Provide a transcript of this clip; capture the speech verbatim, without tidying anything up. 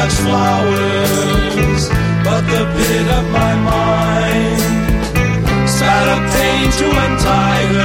such flowers, but the pit of my mind spat a pain to untie her.